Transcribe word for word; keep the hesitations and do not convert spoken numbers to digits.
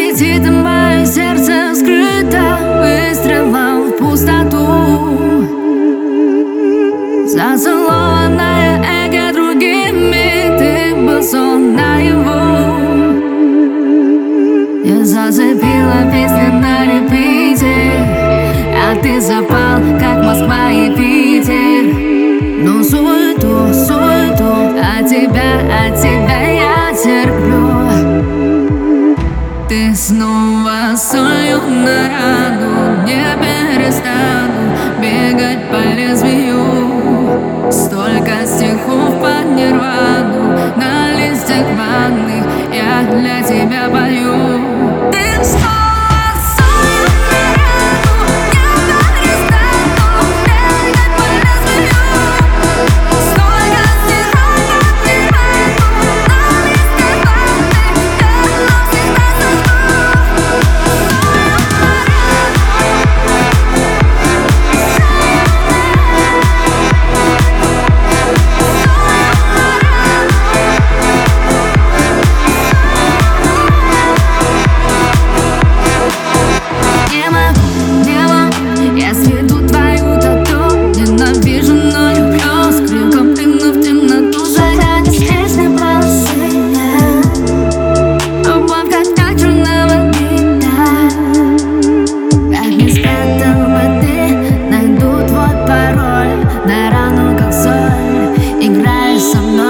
аппетитом мое сердце скрыто выстрелом в пустоту. Зацелованное эго другими, ты был сон наяву. Я зацепила песни на репите, а ты запал, как Москва и Питер. Ну суету, суету, от тебя, от тебя я терплю. Ты снова солью на рану, не перестану бегать по лезвию. Столько стихов под нирвану на листьях ванны я для тебя пою. Ты снова солью на рану, не перестану бегать по лезвию. Столько стихов под нирвану на листьях ванны я для тебя со мной.